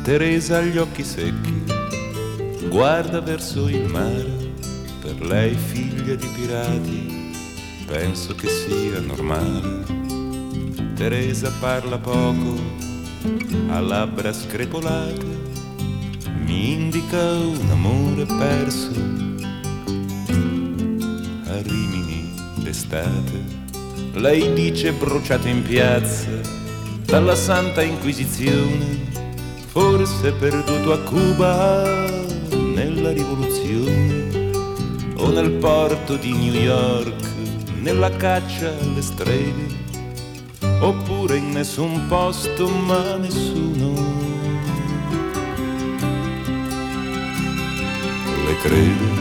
Teresa ha gli occhi secchi, guarda verso il mare, per lei figlia di pirati, penso che sia normale. Teresa parla poco, ha labbra screpolate, mi indica un amore perso a Rimini d'estate. Lei dice bruciato in piazza dalla Santa Inquisizione, forse perduto a Cuba nella rivoluzione, o nel porto di New York nella caccia alle streghe, oppure in nessun posto ma nessuno le crede.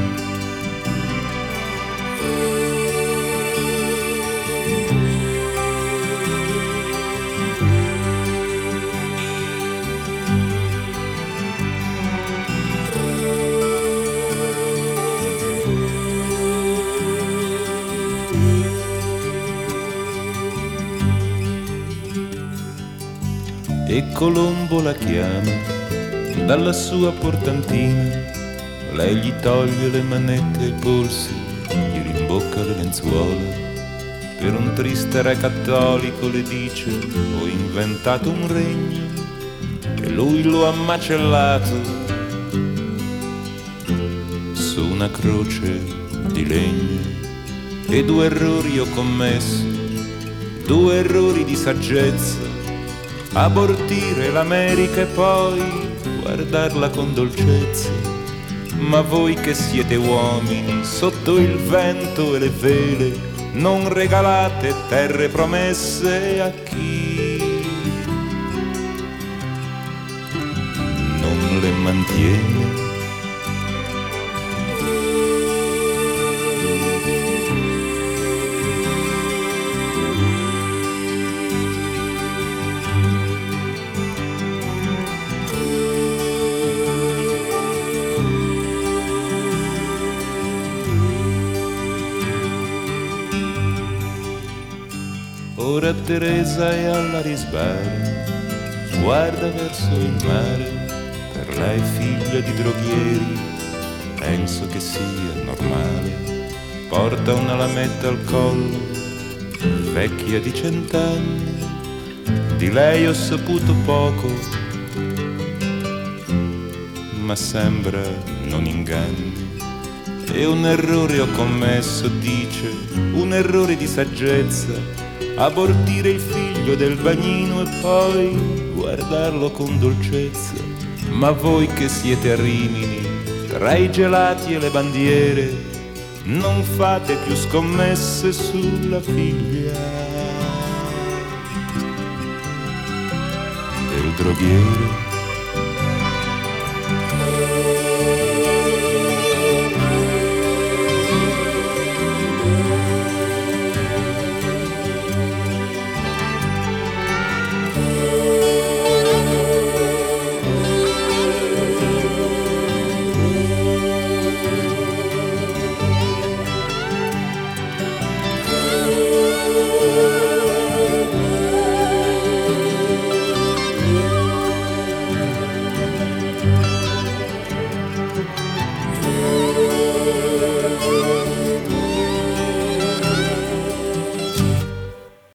E Colombo la chiama dalla sua portantina, lei gli toglie le manette ai polsi, gli rimbocca le lenzuola. Per un triste re cattolico le dice: ho inventato un regno e lui lo ha macellato su una croce di legno. E 2 errori ho commesso, 2 errori di saggezza: abortire l'America e poi guardarla con dolcezza. Ma voi che siete uomini sotto il vento e le vele, non regalate terre promesse a chi non le mantiene. Ora Teresa è all'Arisbar, guarda verso il mare, per lei figlia di droghieri, penso che sia normale. Porta una lametta al collo, vecchia di 100 anni, di lei ho saputo poco, ma sembra non inganni. E un errore ho commesso, dice, un errore di saggezza: abortire il figlio del bagnino e poi guardarlo con dolcezza. Ma voi che siete a Rimini, tra i gelati e le bandiere, non fate più scommesse sulla figlia del droghiere.